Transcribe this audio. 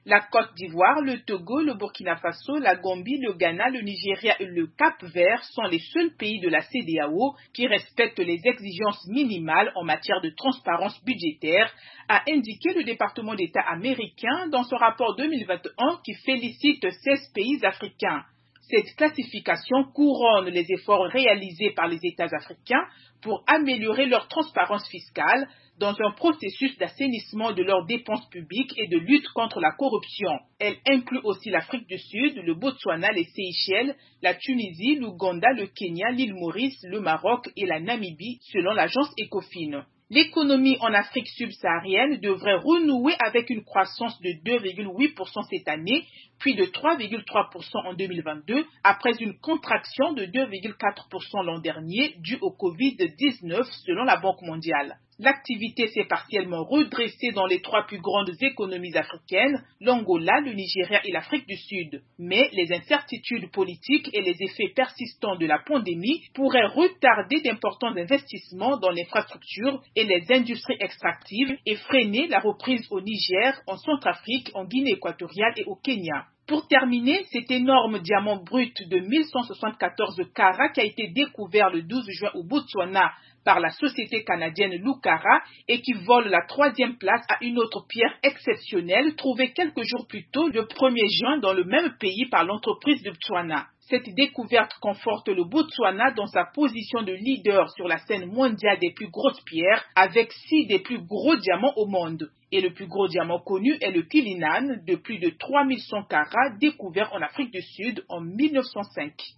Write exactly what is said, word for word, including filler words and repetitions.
La Côte d'Ivoire, le Togo, le Burkina Faso, la Gambie, le Ghana, le Nigeria et le Cap-Vert sont les seuls pays de la C E D E A O qui respectent les exigences minimales en matière de transparence budgétaire, a indiqué le département d'État américain dans son rapport deux mille vingt et un qui félicite seize pays africains. Cette classification couronne les efforts réalisés par les États africains pour améliorer leur transparence fiscale dans un processus d'assainissement de leurs dépenses publiques et de lutte contre la corruption. Elle inclut aussi l'Afrique du Sud, le Botswana, les Seychelles, la Tunisie, l'Ouganda, le Kenya, l'île Maurice, le Maroc et la Namibie, selon l'agence Ecofin. L'économie en Afrique subsaharienne devrait renouer avec une croissance de deux virgule huit pour cent cette année, puis de trois virgule trois pour cent en deux mille vingt-deux, après une contraction de deux virgule quatre pour cent l'an dernier due au covid dix-neuf selon la Banque mondiale. L'activité s'est partiellement redressée dans les trois plus grandes économies africaines, l'Angola, le Nigeria et l'Afrique du Sud. Mais les incertitudes politiques et les effets persistants de la pandémie pourraient retarder d'importants investissements dans l'infrastructure et les industries extractives et freiner la reprise au Niger, en Centrafrique, en Guinée équatoriale et au Kenya. Pour terminer, cet énorme diamant brut de mille cent soixante-quatorze carats qui a été découvert le douze juin au Botswana par la société canadienne Lucara et qui vole la troisième place à une autre pierre exceptionnelle trouvée quelques jours plus tôt le premier juin dans le même pays par l'entreprise de Botswana. Cette découverte conforte le Botswana dans sa position de leader sur la scène mondiale des plus grosses pierres avec six des plus gros diamants au monde. Et le plus gros diamant connu est le Cullinan de plus de trois mille cent carats découvert en Afrique du Sud en mille neuf cent cinq.